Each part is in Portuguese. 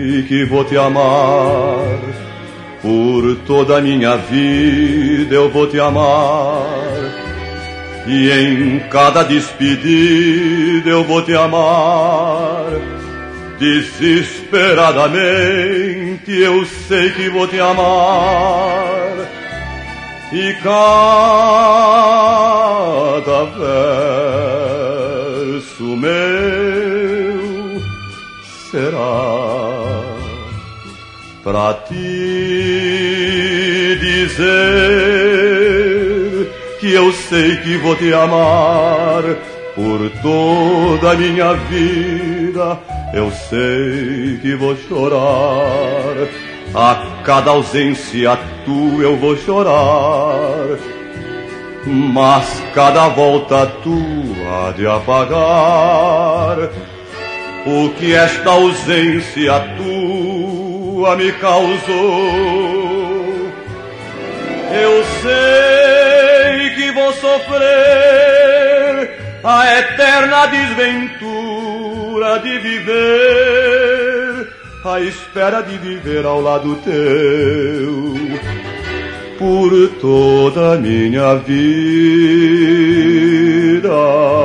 que vou te amar. Por toda a minha vida eu vou te amar. E em cada despedida eu vou te amar. Desesperadamente eu sei que vou te amar. E cada verso meu será pra te dizer que eu sei que vou te amar. Por toda a minha vida eu sei que vou chorar. A cada ausência tua eu vou chorar, mas cada volta tua há de apagar o que esta ausência tua me causou. Eu sei que vou sofrer a eterna desventura de viver, à espera de viver ao lado teu por toda a minha vida.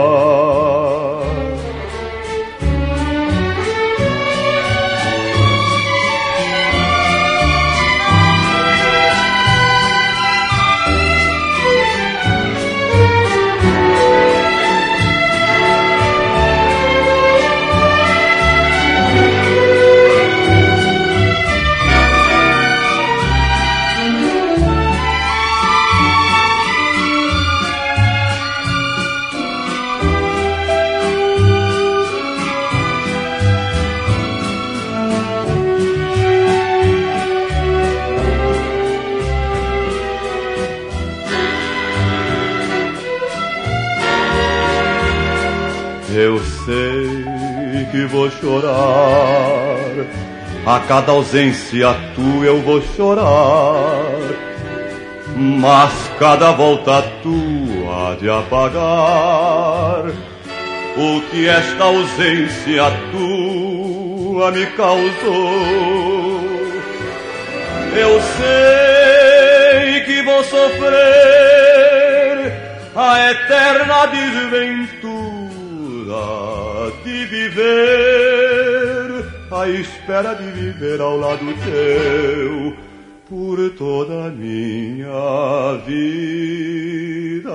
Eu sei que vou chorar, a cada ausência tua eu vou chorar, mas cada volta tua há de apagar o que esta ausência tua me causou. Eu sei que vou sofrer a eterna desventura de viver, à espera de viver ao lado teu por toda a minha vida.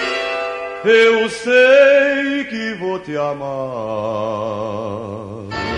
Eu sei que vou te amar.